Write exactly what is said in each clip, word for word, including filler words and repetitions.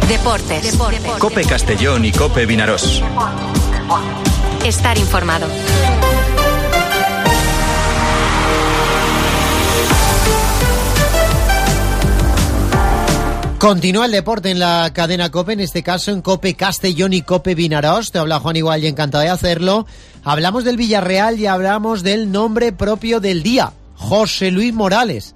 Deportes. Deportes. COPE Castellón y COPE Vinarós. Estar informado. Continúa el deporte en la cadena COPE, en este caso en COPE Castellón y COPE Vinarós. Te habla Juan Igual y encantado de hacerlo. Hablamos del Villarreal y hablamos del nombre propio del día, José Luis Morales.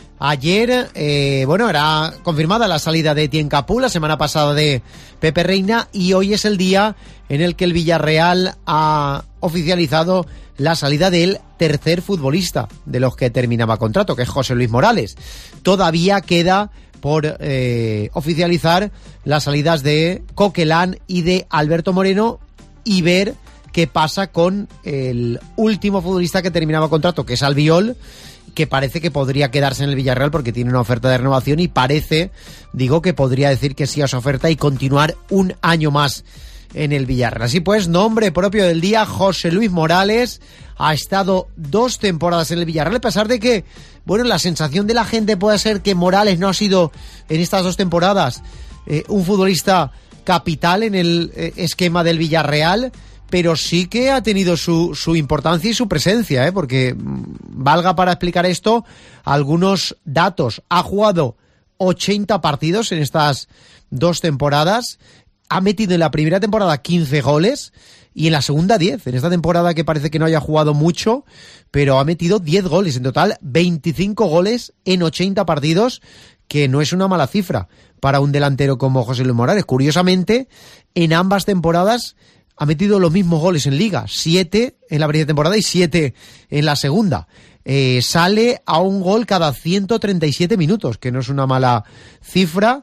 Ayer, eh, bueno, era confirmada la salida de Etienne Capú, la semana pasada de Pepe Reina, y hoy es el día en el que el Villarreal ha oficializado la salida del tercer futbolista de los que terminaba contrato, que es José Luis Morales. Todavía queda por eh, oficializar las salidas de Coquelán y de Alberto Moreno y ver qué pasa con el último futbolista que terminaba contrato, que es Albiol, que parece que podría quedarse en el Villarreal porque tiene una oferta de renovación y parece, digo, que podría decir que sí a su oferta y continuar un año más en el Villarreal. Así pues, nombre propio del día, José Luis Morales. Ha estado dos temporadas en el Villarreal, a pesar de que, bueno, la sensación de la gente puede ser que Morales no ha sido en estas dos temporadas eh, un futbolista capital en el eh, esquema del Villarreal, pero sí que ha tenido su, su importancia y su presencia, ¿eh? Porque valga para explicar esto algunos datos. Ha jugado ochenta partidos en estas dos temporadas, ha metido en la primera temporada quince goles y en la segunda diez. En esta temporada que parece que no haya jugado mucho, pero ha metido diez goles. En total, veinticinco goles en ochenta partidos, que no es una mala cifra para un delantero como José Luis Morales. Curiosamente, en ambas temporadas ha metido los mismos goles en Liga, siete en la primera temporada y siete en la segunda. Eh, sale a un gol cada ciento treinta y siete minutos, que no es una mala cifra.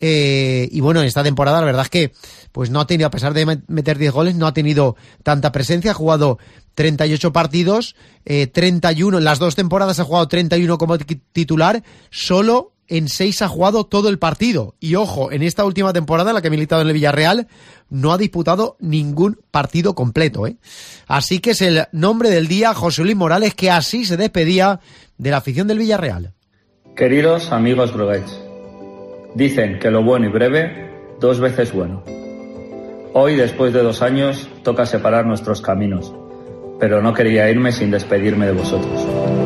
Eh, y bueno, en esta temporada la verdad es que pues no ha tenido, a pesar de meter diez goles, no ha tenido tanta presencia. Ha jugado treinta y ocho partidos, eh, treinta y uno, en las dos temporadas ha jugado treinta y uno como titular, solo en seis ha jugado todo el partido. Y ojo, en esta última temporada, en la que ha militado en el Villarreal, no ha disputado ningún partido completo, ¿eh? Así que es el nombre del día, José Luis Morales, que así se despedía de la afición del Villarreal. Queridos amigos Bruguets, dicen que lo bueno y breve, dos veces bueno. Hoy, después de dos años, toca separar nuestros caminos, pero no quería irme sin despedirme de vosotros.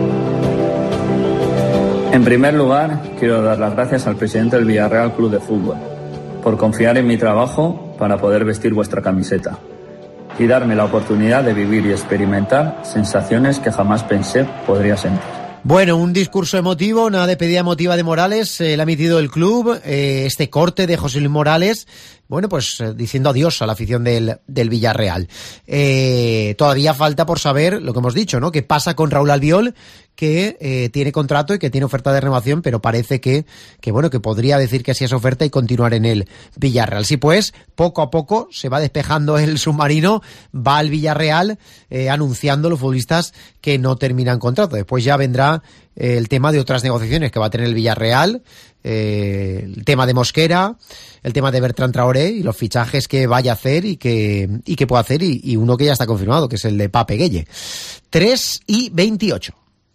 En primer lugar, quiero dar las gracias al presidente del Villarreal Club de Fútbol por confiar en mi trabajo para poder vestir vuestra camiseta y darme la oportunidad de vivir y experimentar sensaciones que jamás pensé podría sentir. Bueno, un discurso emotivo, una despedida emotiva de Morales, eh, le ha emitido el club, eh, este corte de José Luis Morales, bueno, pues eh, diciendo adiós a la afición del, del Villarreal. Eh, todavía falta por saber lo que hemos dicho, ¿no? ¿Qué pasa con Raúl Albiol, que eh, tiene contrato y que tiene oferta de renovación, pero parece que, que bueno, que podría decir que sí a esa oferta y continuar en el Villarreal? Sí, pues, poco a poco se va despejando el submarino, va al Villarreal eh, anunciando los futbolistas que no terminan contrato. Después ya vendrá eh, el tema de otras negociaciones que va a tener el Villarreal, eh, el tema de Mosquera, el tema de Bertrand Traoré y los fichajes que vaya a hacer y que, y que pueda hacer, y, y uno que ya está confirmado, que es el de Pape Gueye. tres y veintiocho.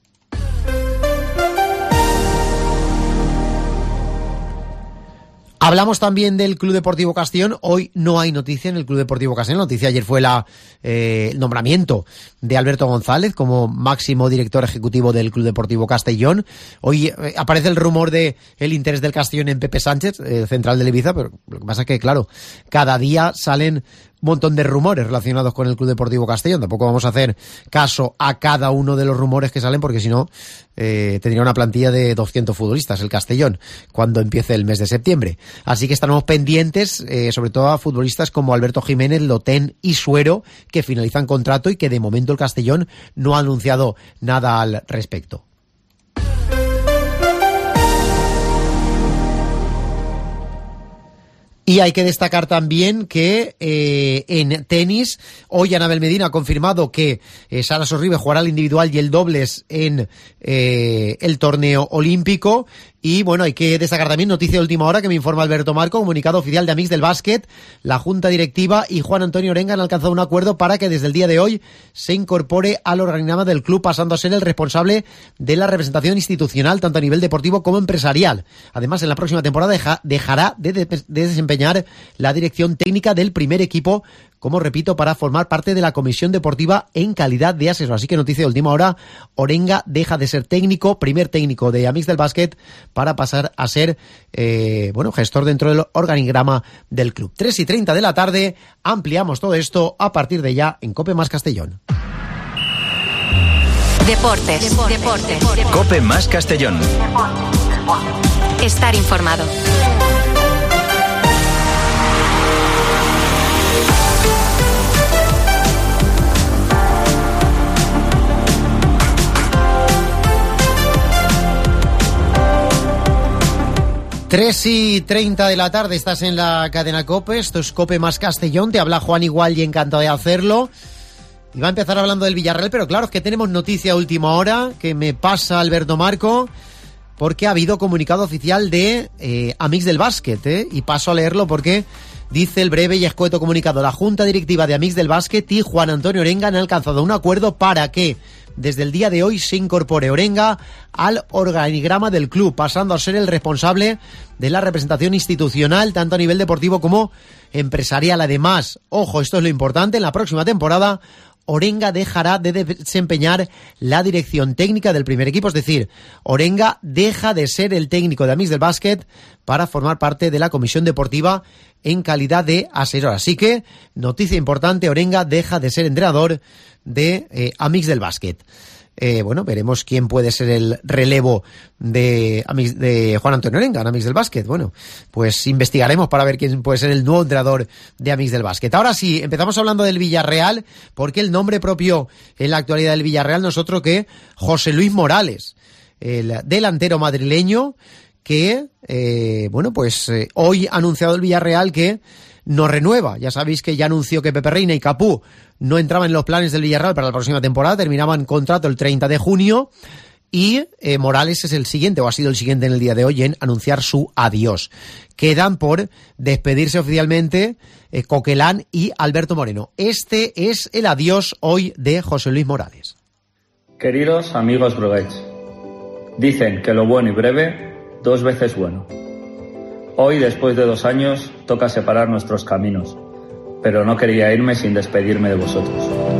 Hablamos también del Club Deportivo Castellón. Hoy no hay noticia en el Club Deportivo Castellón. La noticia ayer fue la, eh, el nombramiento de Alberto González como máximo director ejecutivo del Club Deportivo Castellón. Hoy eh, aparece el rumor de el interés del Castellón en Pepe Sánchez, eh, central del Ibiza, pero lo que pasa es que, claro, cada día salen un montón de rumores relacionados con el Club Deportivo Castellón. Tampoco vamos a hacer caso a cada uno de los rumores que salen, porque si no eh, tendría una plantilla de doscientos futbolistas el Castellón cuando empiece el mes de septiembre. Así que estaremos pendientes, eh, sobre todo a futbolistas como Alberto Jiménez, Lotén y Suero, que finalizan contrato y que de momento el Castellón no ha anunciado nada al respecto. Y hay que destacar también que eh, en tenis, hoy Anabel Medina ha confirmado que eh, Sara Sorribe jugará el individual y el dobles en eh, el torneo olímpico, Y bueno, hay que destacar también noticia de última hora que me informa Alberto Marco, comunicado oficial de Amics del Básquet. La Junta Directiva y Juan Antonio Orenga han alcanzado un acuerdo para que desde el día de hoy se incorpore al organigrama del club, pasando a ser el responsable de la representación institucional, tanto a nivel deportivo como empresarial. Además, en la próxima temporada deja, dejará de, de, de desempeñar la dirección técnica del primer equipo, como repito, para formar parte de la comisión deportiva en calidad de asesor. Así que noticia de última hora, Orenga deja de ser técnico, primer técnico de Amics del Básquet, para pasar a ser eh, bueno, gestor dentro del organigrama del club. tres y treinta de la tarde, ampliamos todo esto a partir de ya en COPE Más Castellón. Deportes, deportes, deportes. COPE Más Castellón. Estar informado. tres y treinta de la tarde, estás en la cadena COPE, esto es COPE Más Castellón, te habla Juan Igual y encantado de hacerlo. Y va a empezar hablando del Villarreal, pero claro, es que tenemos noticia a última hora que me pasa Alberto Marco, porque ha habido comunicado oficial de eh, Amics del Básquet, ¿eh? Y paso a leerlo porque dice el breve y escueto comunicado: la Junta Directiva de Amics del Básquet y Juan Antonio Orenga han alcanzado un acuerdo para que desde el día de hoy se incorpore Orenga al organigrama del club, pasando a ser el responsable de la representación institucional, tanto a nivel deportivo como empresarial. Además, ojo, esto es lo importante, en la próxima temporada Orenga dejará de desempeñar la dirección técnica del primer equipo, es decir, Orenga deja de ser el técnico de Amics del Básquet para formar parte de la comisión deportiva en calidad de asesor. Así que, noticia importante, Orenga deja de ser entrenador de eh, Amics del Básquet. Eh, bueno, veremos quién puede ser el relevo de, de Juan Antonio Orenga en Amics del Básquet. Bueno, pues investigaremos para ver quién puede ser el nuevo entrenador de Amics del Básquet. Ahora sí, empezamos hablando del Villarreal, porque el nombre propio en la actualidad del Villarreal no es otro que José Luis Morales, el delantero madrileño que, eh, bueno, pues eh, hoy ha anunciado el Villarreal que no renueva. Ya sabéis que ya anunció que Pepe Reina y Capú no entraban en los planes del Villarreal para la próxima temporada, terminaban contrato el treinta de junio y eh, Morales es el siguiente, o ha sido el siguiente en el día de hoy, en anunciar su adiós. Quedan por despedirse oficialmente eh, Coquelán y Alberto Moreno. Este es el adiós hoy de José Luis Morales. Queridos amigos Bruguets, dicen que lo bueno y breve, dos veces bueno. Hoy, después de dos años, toca separar nuestros caminos, pero no quería irme sin despedirme de vosotros.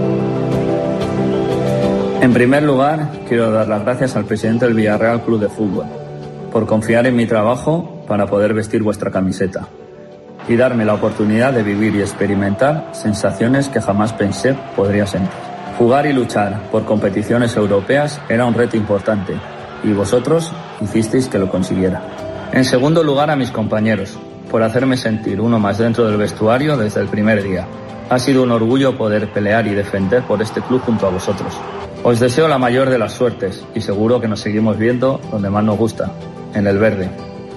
En primer lugar, quiero dar las gracias al presidente del Villarreal Club de Fútbol por confiar en mi trabajo para poder vestir vuestra camiseta y darme la oportunidad de vivir y experimentar sensaciones que jamás pensé podría sentir. Jugar y luchar por competiciones europeas era un reto importante y vosotros hicisteis que lo consiguiera. En segundo lugar, a mis compañeros, por hacerme sentir uno más dentro del vestuario desde el primer día. Ha sido un orgullo poder pelear y defender por este club junto a vosotros. Os deseo la mayor de las suertes y seguro que nos seguimos viendo donde más nos gusta, en el verde.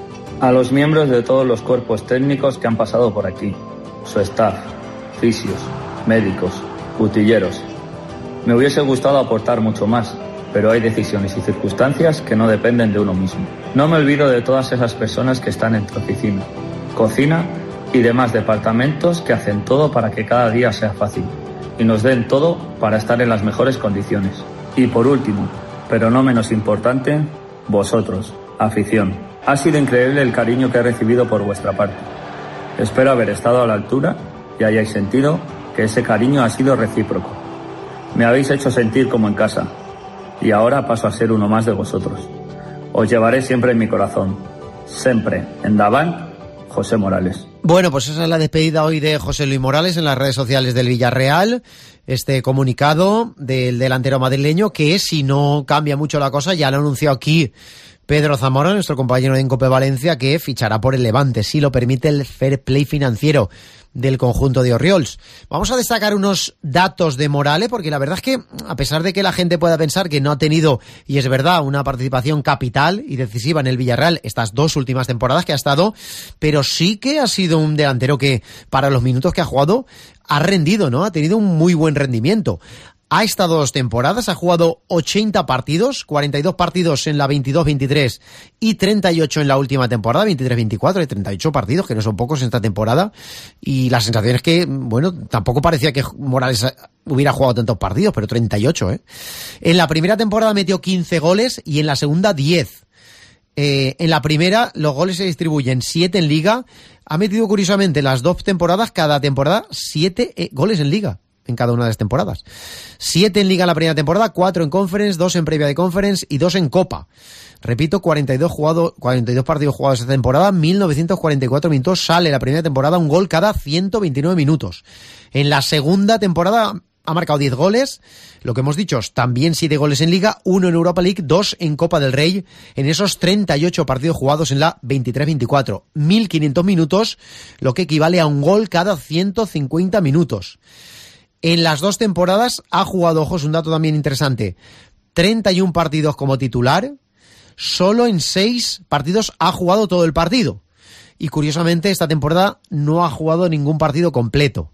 A los miembros de todos los cuerpos técnicos que han pasado por aquí, su staff, fisios, médicos, utilleros. Me hubiese gustado aportar mucho más, pero hay decisiones y circunstancias que no dependen de uno mismo. No me olvido de todas esas personas que están en tu oficina, cocina y demás departamentos que hacen todo para que cada día sea fácil y nos den todo para estar en las mejores condiciones. Y por último, pero no menos importante, vosotros, afición. Ha sido increíble el cariño que he recibido por vuestra parte. Espero haber estado a la altura y hayáis sentido que ese cariño ha sido recíproco. Me habéis hecho sentir como en casa. Y ahora paso a ser uno más de vosotros. Os llevaré siempre en mi corazón. Siempre. En Davant, José Morales. Bueno, pues esa es la despedida hoy de José Luis Morales en las redes sociales del Villarreal. Este comunicado del delantero madrileño que, si no cambia mucho la cosa, ya lo anunció aquí Pedro Zamora, nuestro compañero en COPE Valencia, que fichará por el Levante, si lo permite el fair play financiero del conjunto de Orriols. Vamos a destacar unos datos de Morales, porque la verdad es que, a pesar de que la gente pueda pensar que no ha tenido, y es verdad, una participación capital y decisiva en el Villarreal estas dos últimas temporadas que ha estado, pero sí que ha sido un delantero que, para los minutos que ha jugado, ha rendido, ¿no? Ha tenido un muy buen rendimiento. Ha estado dos temporadas, ha jugado ochenta partidos, cuarenta y dos partidos en la veintidós veintitrés y treinta y ocho en la última temporada, veintitrés veinticuatro, y treinta y ocho partidos, que no son pocos en esta temporada. Y la sensación es que, bueno, tampoco parecía que Morales hubiera jugado tantos partidos, pero treinta y ocho, ¿eh? En la primera temporada metió quince goles y en la segunda diez. Eh, en la primera los goles se distribuyen siete en Liga. Ha metido curiosamente las dos temporadas, cada temporada, siete eh, goles en Liga. En cada una de las temporadas. Siete en Liga en la primera temporada, cuatro en Conference, dos en previa de Conference y dos en Copa. Repito, cuarenta y dos, jugado, cuarenta y dos partidos jugados esta temporada, mil novecientos cuarenta y cuatro minutos. Sale la primera temporada un gol cada ciento veintinueve minutos. En la segunda temporada ha marcado diez goles. Lo que hemos dicho, también siete goles en Liga, uno en Europa League, dos en Copa del Rey. En esos treinta y ocho partidos jugados en la veintitrés veinticuatro. mil quinientos minutos, lo que equivale a un gol cada ciento cincuenta minutos. En las dos temporadas ha jugado, ojo, es un dato también interesante, treinta y uno partidos como titular, solo en seis partidos ha jugado todo el partido. Y curiosamente esta temporada no ha jugado ningún partido completo.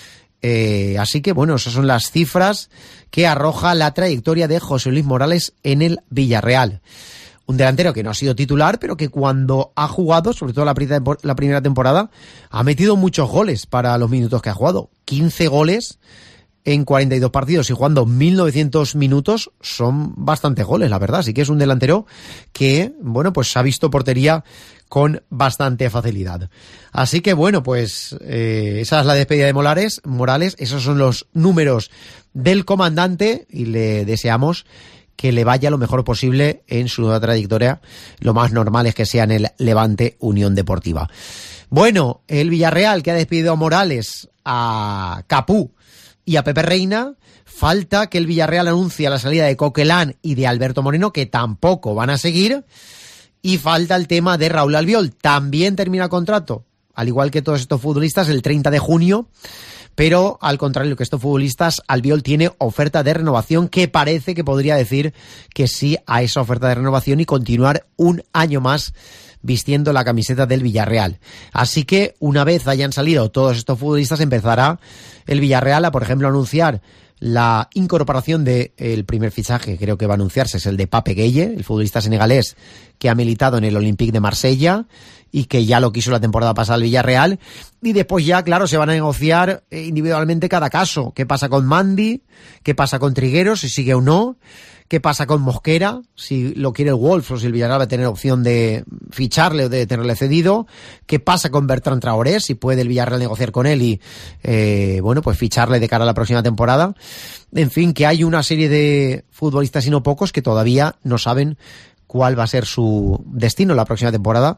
Eh, así que bueno, esas son las cifras que arroja la trayectoria de José Luis Morales en el Villarreal. Un delantero que no ha sido titular, pero que cuando ha jugado, sobre todo la primera temporada, ha metido muchos goles para los minutos que ha jugado. quince goles en cuarenta y dos partidos y jugando mil novecientos minutos son bastantes goles, la verdad. Así que es un delantero que, bueno, pues ha visto portería con bastante facilidad. Así que, bueno, pues eh, esa es la despedida de Morales. Morales, esos son los números del comandante y le deseamos que le vaya lo mejor posible en su nueva trayectoria. Lo más normal es que sea en el Levante Unión Deportiva. Bueno, el Villarreal, que ha despedido a Morales, a Capú y a Pepe Reina. Falta que el Villarreal anuncie la salida de Coquelán y de Alberto Moreno, que tampoco van a seguir. Y falta el tema de Raúl Albiol. También termina contrato, al igual que todos estos futbolistas, el treinta de junio. Pero, al contrario que estos futbolistas, Albiol tiene oferta de renovación que parece que podría decir que sí a esa oferta de renovación y continuar un año más vistiendo la camiseta del Villarreal. Así que, una vez hayan salido todos estos futbolistas, empezará el Villarreal a, por ejemplo, anunciar la incorporación del primer fichaje, creo que va a anunciarse, es el de Pape Gueye, el futbolista senegalés que ha militado en el Olympique de Marsella y que ya lo quiso la temporada pasada el Villarreal. Y después ya, claro, se van a negociar individualmente cada caso. ¿Qué pasa con Mandy? ¿Qué pasa con Trigueros? Si sigue o no. ¿Qué pasa con Mosquera? Si lo quiere el Wolves o si el Villarreal va a tener opción de ficharle o de tenerle cedido. ¿Qué pasa con Bertrand Traoré? Si puede el Villarreal negociar con él y, eh, bueno, pues ficharle de cara a la próxima temporada. En fin, que hay una serie de futbolistas y no pocos que todavía no saben cuál va a ser su destino la próxima temporada.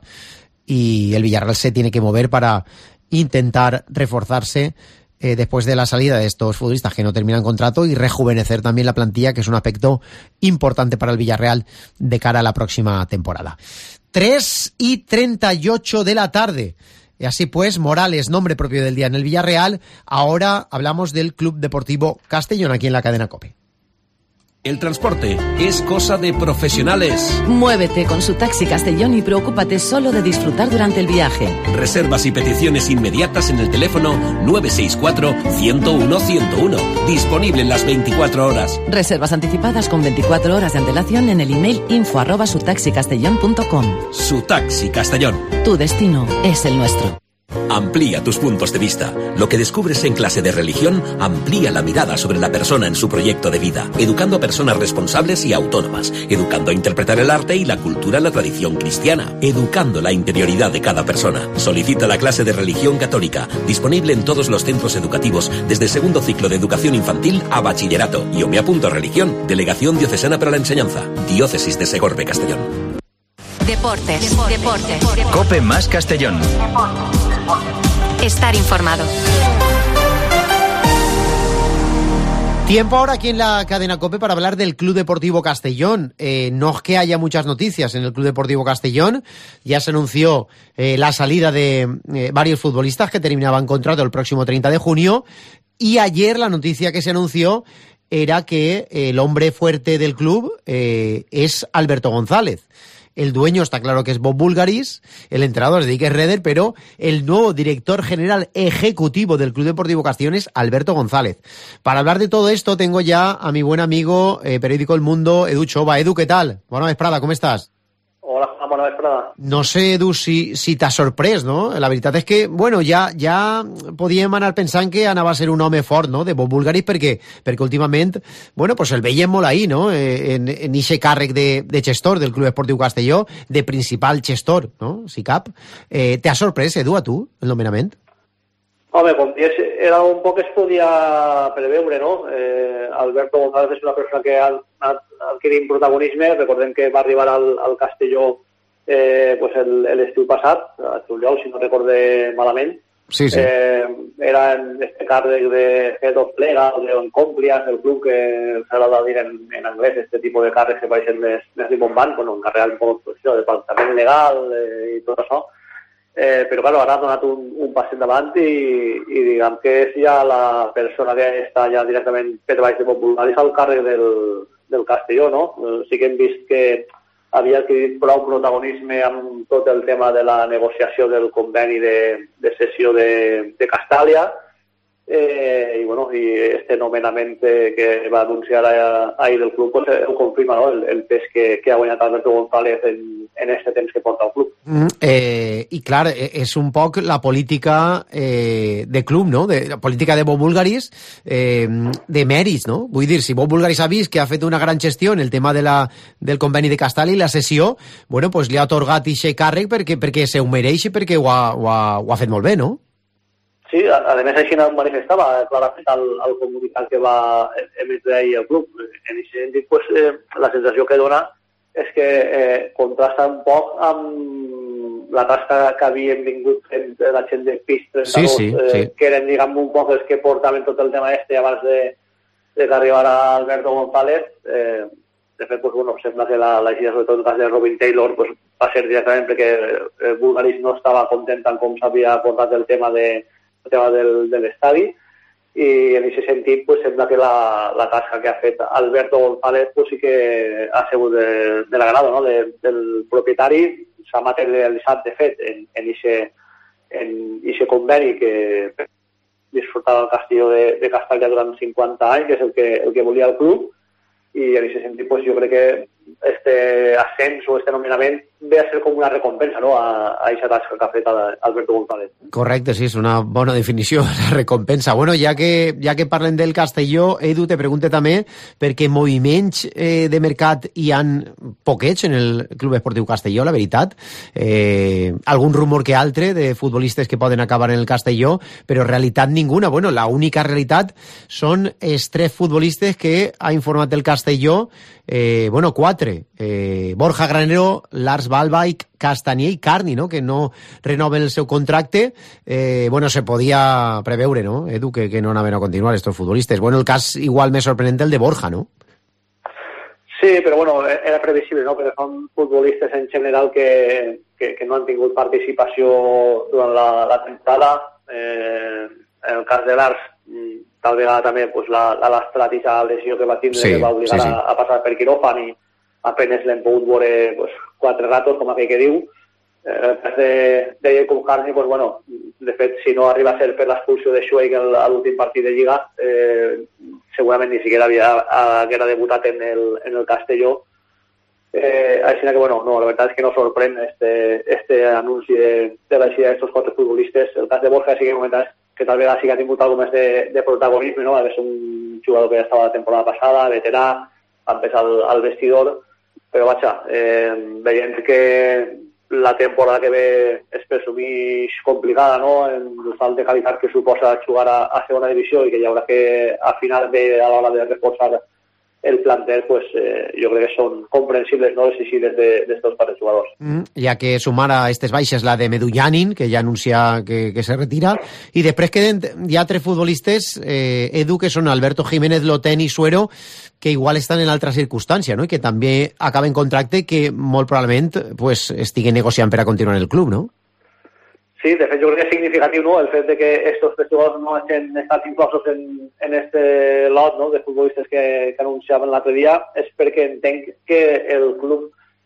Y el Villarreal se tiene que mover para intentar reforzarse eh, después de la salida de estos futbolistas que no terminan contrato y rejuvenecer también la plantilla, que es un aspecto importante para el Villarreal de cara a la próxima temporada. tres y treinta y ocho de la tarde. Y así pues, Morales, nombre propio del día en el Villarreal. Ahora hablamos del Club Deportivo Castellón aquí en la cadena COPE. El transporte es cosa de profesionales. Muévete con su Taxi Castellón y preocúpate solo de disfrutar durante el viaje. Reservas y peticiones inmediatas en el teléfono nueve seis cuatro, ciento uno, ciento uno. Disponible en las veinticuatro horas. Reservas anticipadas con veinticuatro horas de antelación en el email info arroba sutaxicastellón punto com. Su Taxi Castellón. Tu destino es el nuestro. Amplía tus puntos de vista. Lo que descubres en clase de religión amplía la mirada sobre la persona en su proyecto de vida, educando a personas responsables y autónomas, educando a interpretar el arte y la cultura en la tradición cristiana, educando la interioridad de cada persona. Solicita la clase de religión católica, disponible en todos los centros educativos, desde segundo ciclo de educación infantil a bachillerato. Yo me apunto a religión, Delegación Diocesana para la Enseñanza, Diócesis de Segorbe, Castellón. Deportes, deportes, deportes. COPE más Castellón. Estar informado. Tiempo ahora aquí en la cadena COPE para hablar del Club Deportivo Castellón. Eh, no es que haya muchas noticias en el Club Deportivo Castellón. Ya se anunció eh, la salida de eh, varios futbolistas que terminaban contrato el próximo treinta de junio. Y ayer la noticia que se anunció era que el hombre fuerte del club eh, es Alberto González. El dueño está claro que es Bob Bulgaris, el entrenador es Dick Redder, pero el nuevo director general ejecutivo del Club Deportivo Castellón es Alberto González. Para hablar de todo esto tengo ya a mi buen amigo, eh, periódico El Mundo, Edu Chova. Edu, ¿qué tal? Bona vesprada, com estàs? Hola, bona vesprada. No sé, Edu, si, si t'ha sorprès, no? La veritat és que, bueno, ja, ja podíem anar pensant que anava a ser un home fort, no?, de Bob Bulgaris, perquè, perquè últimament, bueno, pues el veiem molt ahí, no?, en, en ixe càrrec de, de gestor del Club Esportiu Castelló, de principal gestor, no?, si cap. Eh, T'ha sorprès, Edu, a tu, el nomenament? Home, com dius, era un poc que es podia preveure, no? Eh, Alberto González és una persona que ha anat adquirint protagonisme. Recordem que va arribar al, al Castelló eh, pues l'estiu passat, a juliol, si no recorde malament. Sí, sí. Eh, era en este càrrec de Head of Legal, de Compliance, el club que s'agrada dir en, en anglès, este tipus de càrrecs que pareixen més, més rimbombants, bueno, encarregat un poc pues, de departament legal eh, i tot això. Eh, però claro, ara ha donat un, un pas endavant i, i diguem que és ja la persona que està ja directament per baix de Bob Bulgaris al càrrec del, del Castelló, no? Eh, sí que hem vist que havia adquirit prou protagonisme amb tot el tema de la negociació del conveni de, de cessió de, de Castàlia, eh, i bueno, i este nomenament que va anunciar ahir del club pues, ho confirma, no? el, el pes que, que ha guanyat Alberto González en, en este temps que porta el club. Mm, eh, I clar, és un poc la política eh, de club, no? De, la política de Bob Bulgaris, eh, de mèrits, no? Vull dir, si Bob Bulgaris ha vist que ha fet una gran gestió en el tema de la, del conveni de Castàlia i la sessió, bueno, pues li ha atorgat ixe càrrec perquè, perquè se ho mereix i perquè ho ha, ho, ha, ho ha fet molt bé, no? Sí, a, a més així manifestava clarament el, el comunicat que va emetre ahir el club. En aquest sentit, pues, eh, la sensació que dona és que eh, contrasta un poc amb la tasca que havien vingut fent la gent de P I S trenta-dos, sí, sí, eh, sí. que eren, diguem, un poc els que portaven tot el tema este abans de, de que arribara Alberto González. Eh, de fet, pues, bueno, sembla que la, la gira, sobretot el cas de Robin Taylor, pues, va ser directament perquè eh, Bulgaris no estava content en com s'havia portat el tema de el tema del, de l'estadi, i en aquest sentit pues, sembla que la, la tasca que ha fet Alberto González pues, sí que ha sigut de, de l'agrado, no? de, del propietari. S'ha materialitzat, de fet, en aquest conveni que disfrutava el Castelló de, de Castalla durant cinquanta anys, que és el que, el que volia el club, i en aquest sentit pues, jo crec que este ascens o este nomenament ve a ser com una recompensa, no?, a aquesta tasca que ha fet Alberto González. Correcte, sí, és una bona definició, la recompensa. Bueno, ja que, ja que parlen del Castelló, Edu, te pregunte també, perquè moviments eh, de mercat hi han poquets en el Club Esportiu Castelló, la veritat. Eh, algun rumor que altre de futbolistes que poden acabar en el Castelló, però realitat ninguna. Bueno, la única realitat són els tres futbolistes que ha informat el Castelló, eh, bueno, quatre. Eh, Borja Granero, Lars Balbaik, Castanyer i Carni, no?, que no renoven el seu contracte. Eh, bueno, se podia preveure, no, Edu, que, que no anaven a continuar estos futbolistes. Bueno, el cas igual més sorprenent el de Borja, no? Sí, però bueno, era previsible, no?, perquè són futbolistes en general que, que, que no han tingut participació durant la, la temporada. Eh, en el cas de Lars, tal vegada també pues, la, la lastratissa lesió que va tindre, sí, que va obligar sí, sí. A, a passar per quiròfan, i apenas l'hem pogut veure pues, quatre ratos, com aquell que diu. Eh, en el cas de, de Jacob Carney, pues, bueno, de fet, si no arriba a ser per l'expulsió de Schweigel a l'últim partit de Lliga, eh, segurament ni siquiera havia, haguera debutat en el, en el Castelló. Eh, així que, bueno, no, la veritat és que no sorprèn este, este anunci de, de la eixida d'estos quatre futbolistes. El cas de Borja sí que comentaves que tal vegada sí que ha tingut algo més de, de protagonisme, no? És un jugador que ja estava la temporada passada, veterà, va empezar al, al vestidor, però vaja, eh, veient que la temporada que ve es presumeix complicada, no?, en el salt de qualitat que suposa jugar a, a segona divisió, i que hi haurà que afinar bé a l'hora de reforçar el plantel, pues eh, jo crec que són comprensibles, no?, les exigibles d'estos quatre jugadors. Mm, ja que sumar a aquestes baixes la de Medullanin, que ja anuncia que, que se retira, i després queden ja tres futbolistes, eh, Edu, que són Alberto Jiménez, Lotén i Suero, que igual estan en altra circumstància, no?, i que també acaben contracte que molt probablement pues, estiguen negociant per a continuar en el club, no? Sí, de fet, jo crec que és significatiu, no?, el fet de que estos tres jugadors no hagin estat inclosos en, en este lot, no?, de futbolistes que, que anunciaven l'altre dia, és perquè entenc que el club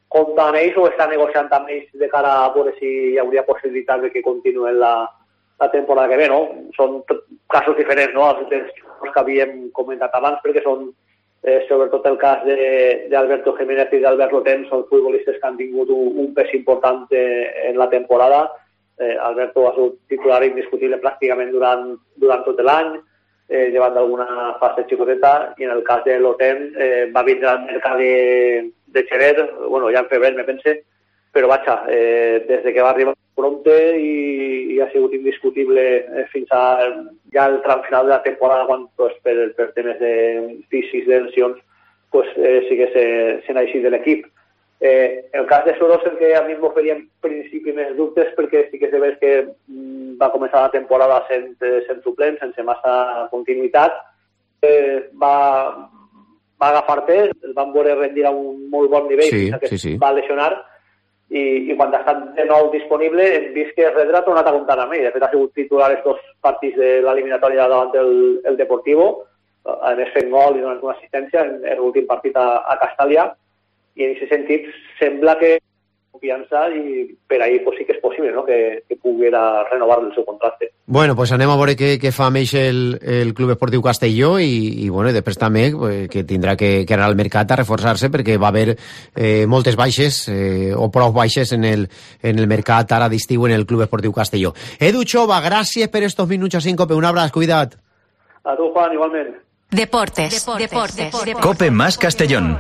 compta amb ells o està negociant amb ells de cara a veure si hi hauria possibilitat de que continuïn la, la temporada que ve, no? Són casos diferents, no?, als que havíem comentat abans, perquè són, eh, sobretot el cas d'Alberto Jiménez i d'Albert Loten, són futbolistes que han tingut un, un pes important eh, en la temporada. Eh, Alberto ha sigut titular indiscutible pràcticament durant, durant tot l'any, eh, llevant d'alguna fase xicoteta, i en el cas de Loten eh, va vindre al mercat de, de Xerer, bueno, ja en febrer me pense, però vaja, eh, des de que va arribar prompte i, i ha sigut indiscutible eh, fins a ja el tram final de la temporada, quan pues, per, per temes de físics, de lesions, pues, eh, sí que se, se n'ha eixit de l'equip. Eh, el cas de Soros, el que a mi m'oferia en principi més dubtes, perquè sí que és de veure que mm, va començar la temporada sent, sent suplent, sense massa continuïtat, eh, va, va agafar pes, el van veure rendir a un molt bon nivell, sí, que sí, sí. va lesionar, i, i quan ha estat de nou disponible hem vist que Redra ha tornat a comptar amb ell. De fet, ha sigut titular els dos partits de l'eliminatòria davant el, el Deportivo, a més fent gol i donant una assistència en, en l'últim partit a, a Castàlia, i en aquest sentit sembla que confiança i per ahí pues, sí que és possible, no?, que, que poguera renovar el seu contracte. Bueno, pues anem a veure què, què fa amb el, el Club Esportiu Castelló i, i, bueno, i després també eh, que tindrà que, que anar al mercat a reforçar-se perquè va haver eh, moltes baixes eh, o prou baixes en el, en el mercat ara d'estiu en el Club Esportiu Castelló. Edu Chova, gràcies per estos minuts a Síncope. Un abraç, cuida't. A tu, Juan, igualment. Deportes, deportes, deportes, deportes. Cope más Castellón.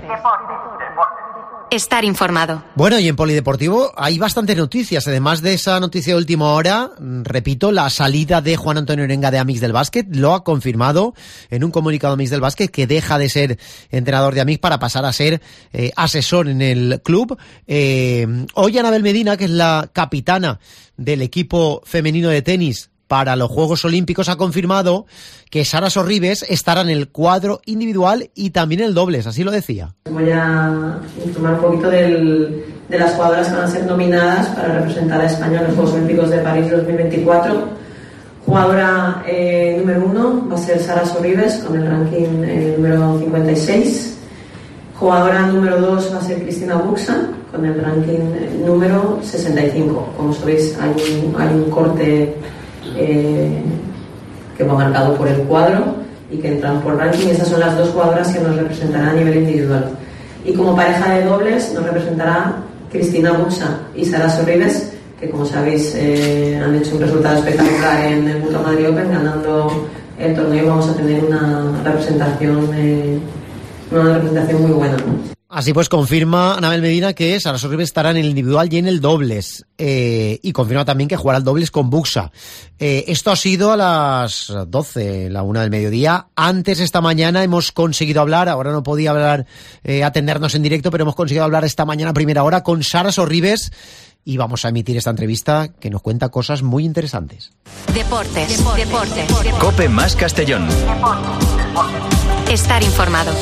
Estar informado. Bueno, y en Polideportivo hay bastantes noticias. Además de esa noticia de última hora, repito, la salida de Juan Antonio Orenga de Amix del Básquet lo ha confirmado en un comunicado Amix del Básquet, que deja de ser entrenador de Amix para pasar a ser eh, asesor en el club. Eh, hoy Anabel Medina, que es la capitana del equipo femenino de tenis para los Juegos Olímpicos, ha confirmado que Sara Sorribes estará en el cuadro individual y también en el dobles, así lo decía. Voy a informar un poquito del, de las jugadoras que van a ser nominadas para representar a España en los Juegos Olímpicos de París dos mil veinticuatro. Jugadora eh, número uno va a ser Sara Sorribes con el ranking eh, número cincuenta y seis. Jugadora número dos va a ser Cristina Buxa con el ranking eh, número sesenta y cinco. Como sabéis, hay un, hay un corte Eh, que va marcado por el cuadro y que entran por ranking. Esas son las dos jugadoras que nos representarán a nivel individual. Y como pareja de dobles nos representará Cristina Buxa y Sara Sorribes, que como sabéis eh, han hecho un resultado espectacular en el Mutua Madrid Open, ganando el torneo. Vamos a tener una representación eh, una representación muy buena. Así pues confirma Anabel Medina que Sara Sorribes estará en el individual y en el dobles, eh, y confirma también que jugará el dobles con Buxa. Eh, esto ha sido a las doce, la una del mediodía. Antes, esta mañana, hemos conseguido hablar, ahora no podía hablar, eh, atendernos en directo, pero hemos conseguido hablar esta mañana a primera hora con Sara Sorribes y vamos a emitir esta entrevista que nos cuenta cosas muy interesantes. Deportes, deportes, deportes, deportes. Cope más Castellón. Estar informado.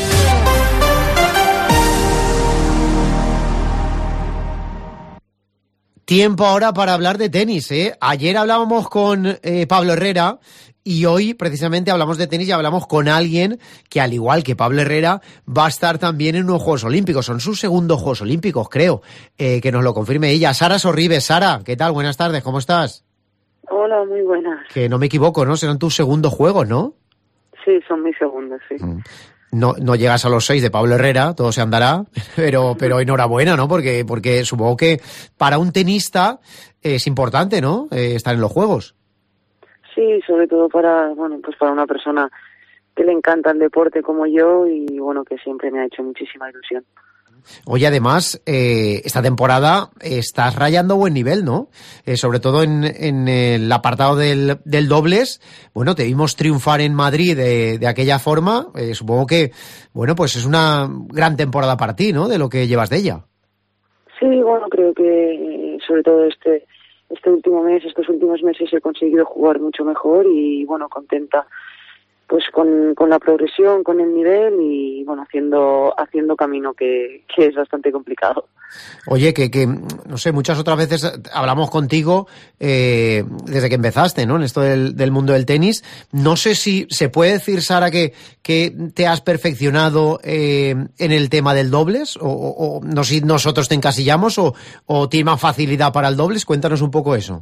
Tiempo ahora para hablar de tenis, ¿eh? Ayer hablábamos con eh, Pablo Herrera y hoy precisamente hablamos de tenis y hablamos con alguien que, al igual que Pablo Herrera, va a estar también en unos Juegos Olímpicos. Son sus segundos Juegos Olímpicos, creo, eh, que nos lo confirme ella. Sara Sorribes. Sara, ¿qué tal? Buenas tardes, ¿cómo estás? Hola, muy buenas. Que no me equivoco, ¿no? Serán tus segundos Juegos, ¿no? Sí, son mis segundos, sí. Mm. No, no llegas a los seis de Pablo Herrera, todo se andará, pero, pero enhorabuena, ¿no? Porque, porque supongo que para un tenista es importante, ¿no? Eh, estar en los Juegos. Sí, sobre todo para, bueno, pues para una persona que le encanta el deporte como yo y, bueno, que siempre me ha hecho muchísima ilusión. Oye, además, eh, esta temporada estás rayando buen nivel, ¿no? Eh, sobre todo en, en el apartado del, del dobles. Bueno, te vimos triunfar en Madrid de, de aquella forma. Eh, supongo que, bueno, pues es una gran temporada para ti, ¿no? De lo que llevas de ella. Sí, bueno, creo que sobre todo este este último mes, estos últimos meses he conseguido jugar mucho mejor y, bueno, contenta pues con, con la progresión, con el nivel y bueno, haciendo haciendo camino que, que es bastante complicado. Oye, que, que no sé, muchas otras veces hablamos contigo eh, desde que empezaste, ¿no? En esto del, del mundo del tenis. No sé si se puede decir, Sara, que, que te has perfeccionado eh, en el tema del dobles, o, o, o no sé si nosotros te encasillamos o, o tienes más facilidad para el dobles. Cuéntanos un poco eso.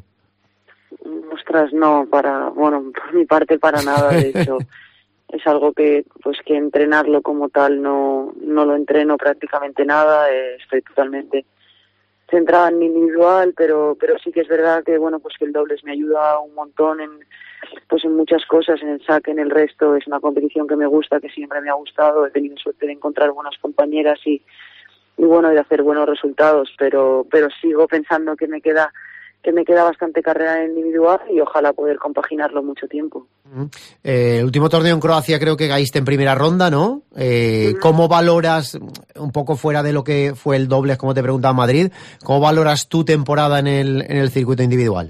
Ostras, no, para, bueno, por mi parte para nada, de hecho. Es algo que, pues, que entrenarlo como tal no, no lo entreno prácticamente nada. Eh, estoy totalmente centrada en mi individual, pero, pero sí que es verdad que, bueno, pues que el dobles me ayuda un montón en, pues, en muchas cosas, en el saque, en el resto. Es una competición que me gusta, que siempre me ha gustado. He tenido suerte de encontrar buenas compañeras y, y bueno, de hacer buenos resultados, pero, pero sigo pensando que me queda que me queda bastante carrera en individual y ojalá poder compaginarlo mucho tiempo. Eh, el último torneo en Croacia creo que caíste en primera ronda, ¿no? Eh, uh-huh. ¿Cómo valoras, un poco fuera de lo que fue el dobles, como te preguntaba en Madrid, cómo valoras tu temporada en el, en el circuito individual?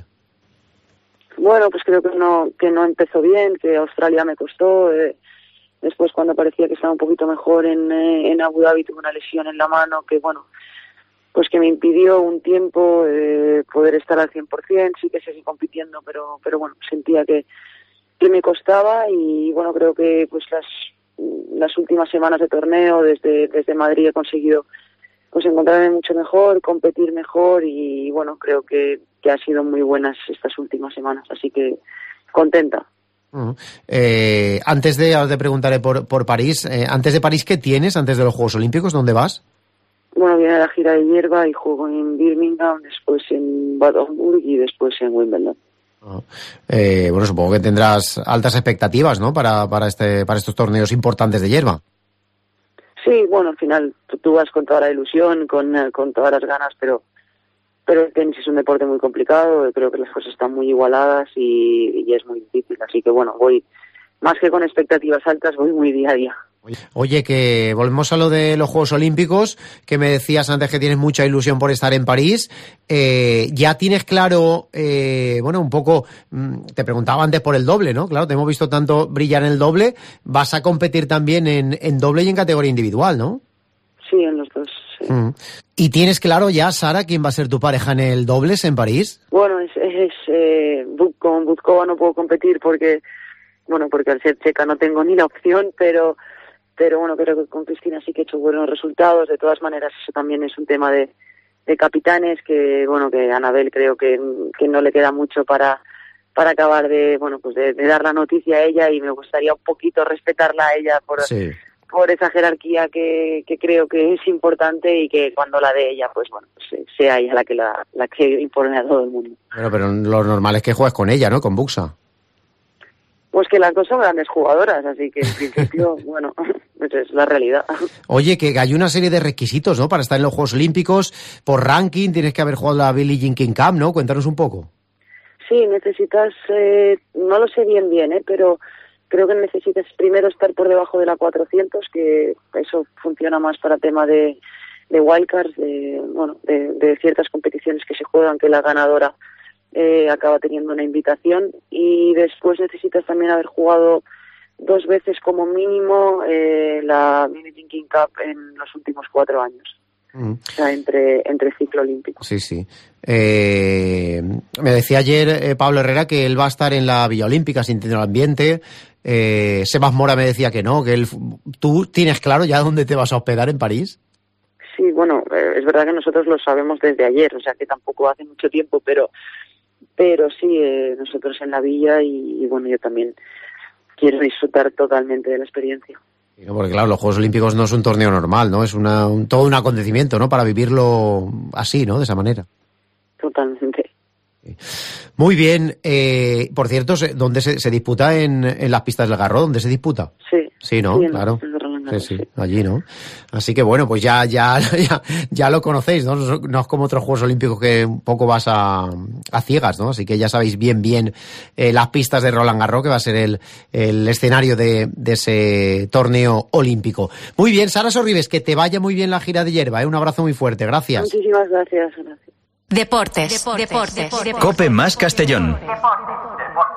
Bueno, pues creo que no, que no empezó bien, que Australia me costó. Eh, después, cuando parecía que estaba un poquito mejor en, eh, en Abu Dhabi, tuve una lesión en la mano que, bueno, pues que me impidió un tiempo eh, poder estar al cien por ciento. Sí que seguí compitiendo, pero pero bueno, sentía que, que me costaba y bueno, creo que pues las las últimas semanas de torneo desde desde Madrid he conseguido pues encontrarme mucho mejor, competir mejor y bueno, creo que, que ha sido muy buenas estas últimas semanas, así que contenta. Uh-huh. Eh, antes de, ahora te preguntaré por, por París, eh, antes de París, ¿qué tienes antes de los Juegos Olímpicos? ¿Dónde vas? Bueno, viene la gira de hierba y juego en Birmingham, después en Bad Homburg y después en Wimbledon. Uh-huh. Eh, bueno, supongo que tendrás altas expectativas, ¿no? Para, para, este, para estos torneos importantes de hierba. Sí, bueno, al final tú, tú vas con toda la ilusión, con, con todas las ganas, pero pero el tenis es un deporte muy complicado, creo que las cosas están muy igualadas y, y es muy difícil, así que bueno, voy más que con expectativas altas, voy muy día a día. Oye, que volvemos a lo de los Juegos Olímpicos, que me decías antes que tienes mucha ilusión por estar en París. Eh, ya tienes claro, eh, bueno, un poco, te preguntaba antes por el doble, ¿no? Claro, te hemos visto tanto brillar en el doble. Vas a competir también en, en doble y en categoría individual, ¿no? Sí, en los dos, sí. Mm. ¿Y tienes claro ya, Sara, quién va a ser tu pareja en el dobles en París? Bueno, es, es eh, con Buzkova no puedo competir porque, bueno, porque al ser checa no tengo ni la opción, pero... pero bueno, creo que con Cristina sí que he hecho buenos resultados. De todas maneras, eso también es un tema de, de capitanes, que bueno, que a Anabel creo que, que no le queda mucho para para acabar de, bueno, pues de, de dar la noticia a ella, y me gustaría un poquito respetarla a ella por, sí. por esa jerarquía que, que creo que es importante, y que cuando la dé ella, pues bueno, pues sea ella la que la, la que impone a todo el mundo. Bueno, pero lo normal es que juegues con ella, ¿no? Con Buxa. Pues que las dos son grandes jugadoras, así que en principio, bueno, pues es la realidad. Oye, que hay una serie de requisitos, ¿no? Para estar en los Juegos Olímpicos, por ranking, tienes que haber jugado la Billie Jean King Cup, ¿no? Cuéntanos un poco. Sí, necesitas, eh, no lo sé bien bien, ¿eh? Pero creo que necesitas primero estar por debajo de la cuatrocientos, que eso funciona más para tema de, de wildcards, de, bueno, de, de ciertas competiciones que se juegan, que la ganadora Eh, acaba teniendo una invitación, y después necesitas también haber jugado dos veces como mínimo eh, la Billie Jean King Cup en los últimos cuatro años. Mm. O sea, entre, entre ciclo olímpico. Sí, sí. Eh, me decía ayer eh, Pablo Herrera que él va a estar en la Villa Olímpica sintiendo el ambiente. Eh, Sebas Mora me decía que no, que él... ¿Tú tienes claro ya dónde te vas a hospedar en París? Sí, bueno, eh, es verdad que nosotros lo sabemos desde ayer, o sea que tampoco hace mucho tiempo, pero... Pero sí, eh, nosotros en la villa y, y bueno, yo también quiero disfrutar totalmente de la experiencia. Porque claro, los Juegos Olímpicos no es un torneo normal, ¿no? Es una, un, todo un acontecimiento, ¿no? Para vivirlo así, ¿no? De esa manera. Totalmente. Muy bien. Eh, por cierto, ¿dónde se, se disputa? En, en las pistas del Garró, ¿dónde se disputa? Sí. Sí, ¿no? Sí, claro. Sí, sí, sí, allí, ¿no? Así que bueno, pues ya, ya, ya, ya lo conocéis, ¿no? No es como otros Juegos Olímpicos que un poco vas a, a ciegas, ¿no? Así que ya sabéis bien, bien eh, las pistas de Roland Garros, que va a ser el, el escenario de, de ese torneo olímpico. Muy bien, Sara Sorribes, que te vaya muy bien la gira de hierba, ¿eh? Un abrazo muy fuerte, gracias. Muchísimas gracias, gracias. Deportes, deportes, deportes, deportes. COPE más Castellón. Deportes, deportes.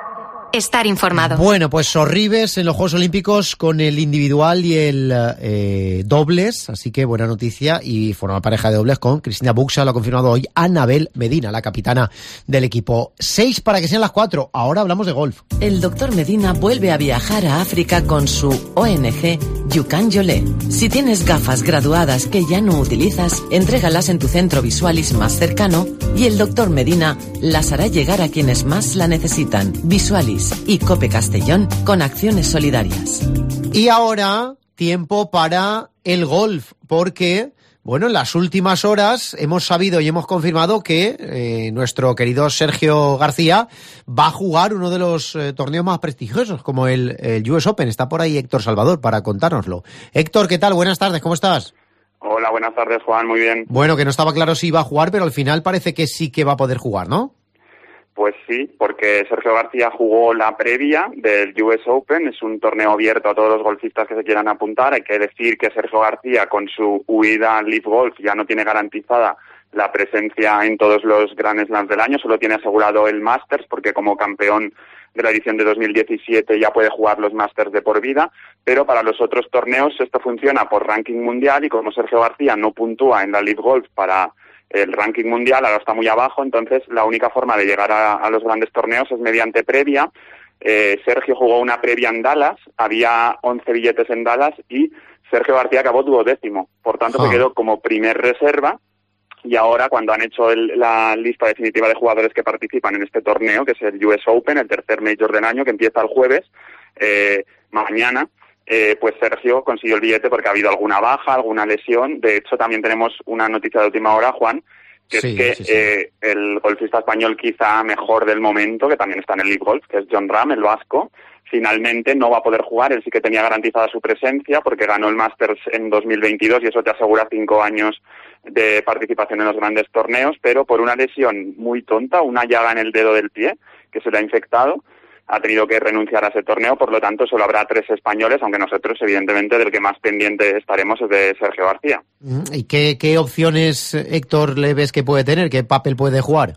estar informado. Bueno, pues Sorribes en los Juegos Olímpicos con el individual y el eh, dobles, así que buena noticia, y forma pareja de dobles con Cristina Buxa, lo ha confirmado hoy Anabel Medina, la capitana del equipo. Seis para que sean las cuatro, ahora hablamos de golf. El doctor Medina vuelve a viajar a África con su O N G Yukan Yole. Si tienes gafas graduadas que ya no utilizas, entrégalas en tu centro Visualis más cercano y el doctor Medina las hará llegar a quienes más la necesitan. Visualis y Cope Castellón con acciones solidarias. Y ahora, tiempo para el golf, porque, bueno, en las últimas horas hemos sabido y hemos confirmado que eh, nuestro querido Sergio García va a jugar uno de los eh, torneos más prestigiosos, como el, el U S Open. Está por ahí Héctor Salvador para contárnoslo. Héctor, ¿qué tal? Buenas tardes, ¿cómo estás? Hola, buenas tardes, Juan, muy bien. Bueno, que no estaba claro si iba a jugar, pero al final parece que sí que va a poder jugar, ¿no? Pues sí, porque Sergio García jugó la previa del U S Open, es un torneo abierto a todos los golfistas que se quieran apuntar. Hay que decir que Sergio García, con su huida al Live Golf, ya no tiene garantizada la presencia en todos los Grand Slams del año, solo tiene asegurado el Masters, porque como campeón de la edición de dos mil diecisiete ya puede jugar los Masters de por vida, pero para los otros torneos esto funciona por ranking mundial, y como Sergio García no puntúa en la Live Golf para el ranking mundial, ahora está muy abajo, entonces la única forma de llegar a, a los grandes torneos es mediante previa. Eh, Sergio jugó una previa en Dallas, había once billetes en Dallas y Sergio García acabó duodécimo, por tanto oh. se quedó como primer reserva, y ahora cuando han hecho el, la lista definitiva de jugadores que participan en este torneo, que es el U S Open, el tercer Major del año, que empieza el jueves, eh, mañana, Eh, pues Sergio consiguió el billete porque ha habido alguna baja, alguna lesión. De hecho, también tenemos una noticia de última hora, Juan, que sí, es que sí, sí. Eh, el golfista español quizá mejor del momento, que también está en el Live Golf, que es Jon Rahm, el vasco, finalmente no va a poder jugar. Él sí que tenía garantizada su presencia porque ganó el Masters en dos mil veintidós y eso te asegura cinco años de participación en los grandes torneos, pero por una lesión muy tonta, una llaga en el dedo del pie que se le ha infectado, ha tenido que renunciar a ese torneo, por lo tanto solo habrá tres españoles, aunque nosotros evidentemente del que más pendiente estaremos es de Sergio García. ¿Y qué, qué opciones, Héctor, le ves que puede tener? ¿Qué papel puede jugar?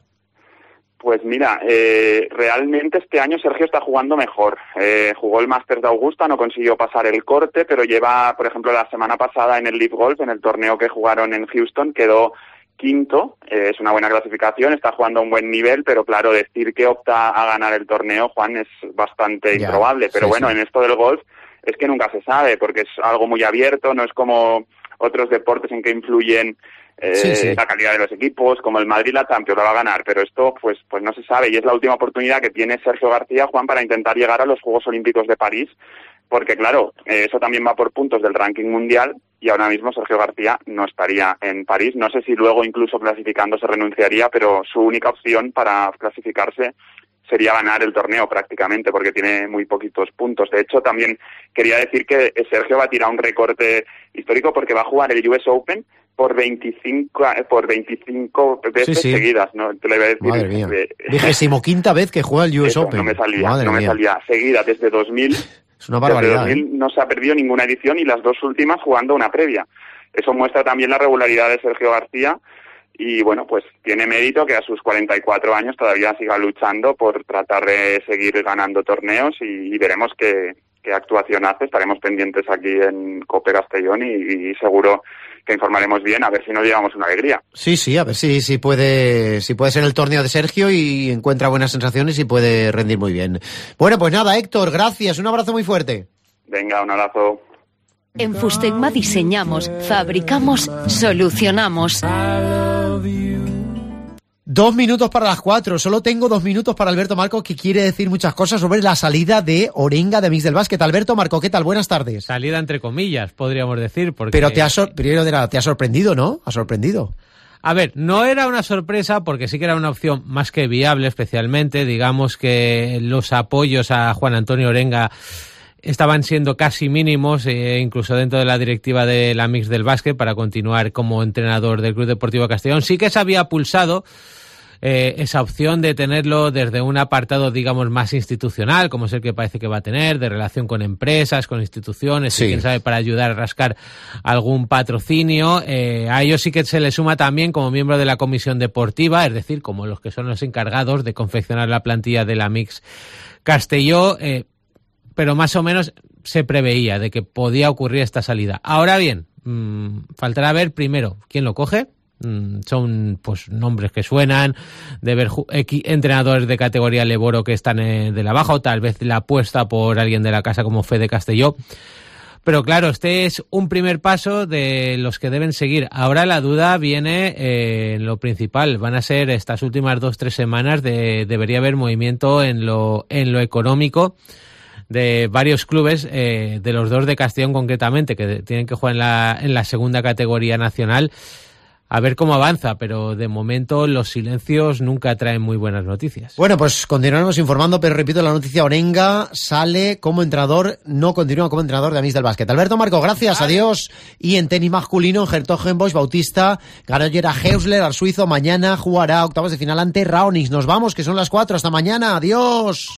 Pues mira, eh, realmente este año Sergio está jugando mejor. Eh, jugó el Masters de Augusta, no consiguió pasar el corte, pero lleva, por ejemplo, la semana pasada en el Live Golf, en el torneo que jugaron en Houston, quedó quinto, eh, es una buena clasificación, está jugando a un buen nivel, pero claro, decir que opta a ganar el torneo, Juan, es bastante ya, improbable. Pero sí, bueno, sí. En esto del golf es que nunca se sabe, porque es algo muy abierto, no es como otros deportes en que influyen eh, sí, sí. la calidad de los equipos, como el Madrid la Champions la va a ganar, pero esto pues pues no se sabe, y es la última oportunidad que tiene Sergio García, Juan, para intentar llegar a los Juegos Olímpicos de París, porque claro, eh, eso también va por puntos del ranking mundial, y ahora mismo Sergio García no estaría en París. No sé si luego incluso clasificando se renunciaría, pero su única opción para clasificarse sería ganar el torneo prácticamente, porque tiene muy poquitos puntos. De hecho, también quería decir que Sergio va a tirar un recorte histórico porque va a jugar el U S Open por veinticinco por veinticinco veces sí, sí. seguidas, ¿no? Te lo iba a decir. Madre mía. Vigésimo quinta vez que juega el U S Eso, Open. No me salía, Madre no mía. me salía. Seguida desde dos mil. Es una barbaridad. Desde dos mil ¿eh? no se ha perdido ninguna edición y las dos últimas jugando una previa. Eso muestra también la regularidad de Sergio García y, bueno, pues tiene mérito que a sus cuarenta y cuatro años todavía siga luchando por tratar de seguir ganando torneos y, y veremos qué, qué actuación hace. Estaremos pendientes aquí en Cope Castellón y, y seguro que informaremos bien, a ver si nos llevamos una alegría. Sí, sí, a ver si, si puede si puede ser el torneo de Sergio y encuentra buenas sensaciones y puede rendir muy bien. Bueno, pues nada, Héctor, gracias, un abrazo muy fuerte. Venga, un abrazo. En Fustegma diseñamos, fabricamos, solucionamos. Dos minutos para las cuatro. Solo tengo dos minutos para Alberto Marcos, que quiere decir muchas cosas sobre la salida de Orenga de Mix del Básquet. Alberto Marcos, ¿qué tal? Buenas tardes. Salida entre comillas, podríamos decir. Porque... Pero te ha, sor- primero de nada, te ha sorprendido, ¿no? Ha sorprendido. A ver, no era una sorpresa porque sí que era una opción más que viable, especialmente. Digamos que los apoyos a Juan Antonio Orenga estaban siendo casi mínimos, eh, incluso dentro de la directiva de la Mix del Básquet, para continuar como entrenador del Club Deportivo Castellón. Sí que se había pulsado eh, esa opción de tenerlo desde un apartado, digamos, más institucional, como es el que parece que va a tener, de relación con empresas, con instituciones, sí. y quién sabe, para ayudar a rascar algún patrocinio. Eh, a ellos sí que se le suma también como miembro de la comisión deportiva, es decir, como los que son los encargados de confeccionar la plantilla de la Mix Castelló, eh, pero más o menos se preveía de que podía ocurrir esta salida. Ahora bien, mmm, faltará ver primero quién lo coge. Mm, son pues nombres que suenan, de ver X entrenadores de categoría Leboro que están eh, de la baja, o tal vez la apuesta por alguien de la casa como Fede Castelló. Pero claro, este es un primer paso de los que deben seguir. Ahora la duda viene eh, en lo principal. Van a ser estas últimas dos, tres semanas de debería haber movimiento en lo, en lo económico de varios clubes, eh, de los dos de Castellón concretamente, que tienen que jugar en la, en la segunda categoría nacional. A ver cómo avanza, pero de momento los silencios nunca traen muy buenas noticias. Bueno, pues continuaremos informando, pero repito, la noticia: Orenga sale como entrenador, no continúa como entrenador de Amis del Básquet. Alberto Marco, gracias, vale. Adiós. Y en tenis masculino, en Hertogenbosch, Bautista ganó ayer a Heusler, al suizo. Mañana jugará octavos de final ante Raonic. Nos vamos, que son las cuatro. Hasta mañana, adiós.